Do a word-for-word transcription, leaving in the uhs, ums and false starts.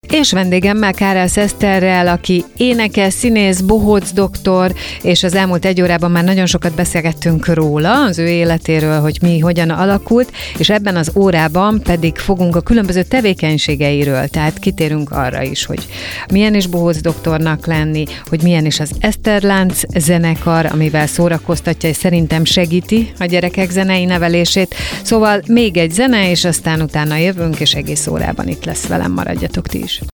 és vendégemmel, Kárász Eszterrel, aki énekes, színész, bohóc doktor, és az elmúlt egy órában már nagyon sokat beszélgettünk róla, az ő életéről, hogy mi hogyan alakult, és ebben az órában pedig fogunk a különböző tevékenységeiről, tehát kitérünk arra is, hogy milyen is bohóc doktornak lenni, hogy milyen is az Eszterlánc zenekar, amivel szórakoztatja, és szerintem segíti a gyerekek zenei nevelését. Szóval még egy zene, és aztán utána jövünk, és egész órában itt lesz velem, maradjatok ti is.